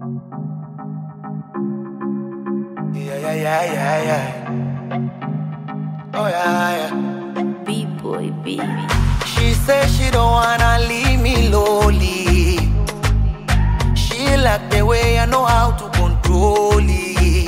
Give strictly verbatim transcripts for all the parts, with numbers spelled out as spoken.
Yeah, yeah, yeah, yeah, yeah. Oh, yeah, yeah. B-boy, baby. She says she don't wanna leave me lonely. She like the way I know how to control it.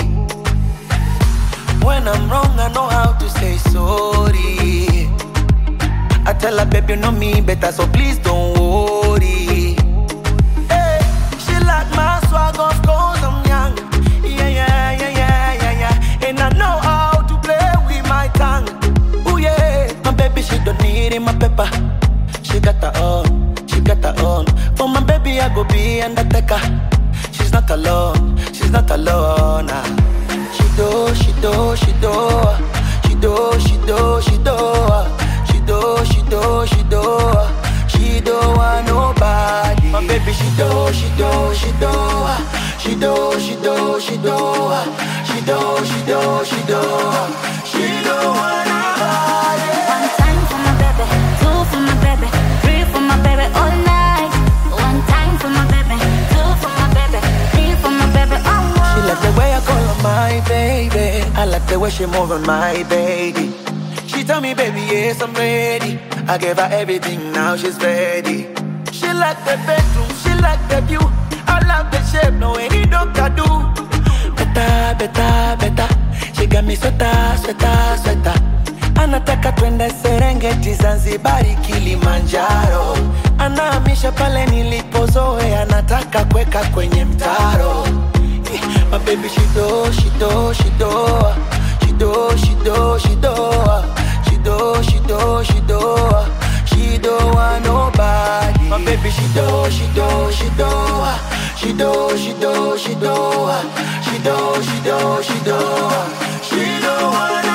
When I'm wrong, I know how to say sorry. I tell her, babe, you know me better, so please don't worry. Hey, she like my swag, of course I'm young. Yeah, yeah, yeah, yeah, yeah, yeah. And I know how to play with my tongue. Ooh, yeah. My baby, she don't need it, my pepper. She got her own, she got her own. For my baby, I go be undertaker. She's not alone, she's not alone. Ah. She do, she do, she do. She do, she do, she do. She do, she do, she do. She don't want nobody. My baby, she do, she do, she do. She do, she do, she do. She do, she do, she do. She don't want nobody. One time for my baby, two for my baby, three for my baby all night. One time for my baby, two for my baby, three for my baby all night. She like the way I call her my baby. I like the way she move on my baby. She tell me, baby, yes, I'm ready. I gave her everything, now she's ready. She like the bedroom, she like the view. I love the shape, no any doctor do. Better, better, better. She got me sweater, sweater, sweater. Anataka twende Serengeti, Zanzibari, Kilimanjaro. Anahamisha pale nilipozoea, anataka kweka kwenye mtaro. My baby, she do, she do, she do. She do, she do, she do. She do, she do, she do. She don't want nobody. My baby, she do, she do, she do. She do, she do, she do. She do, she do, she do. She don't want nobody.